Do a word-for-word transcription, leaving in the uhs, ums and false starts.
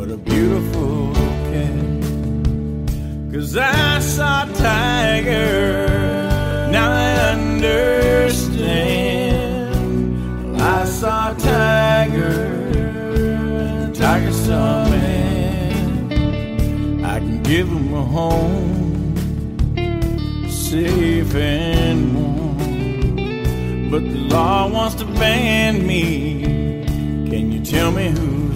what a beautiful cat. 'Cause I saw Tiger, now I understand. I saw Tiger, Tiger saw man. I can give him a home, safe and warm, but the law wants to ban me. Can you tell me who's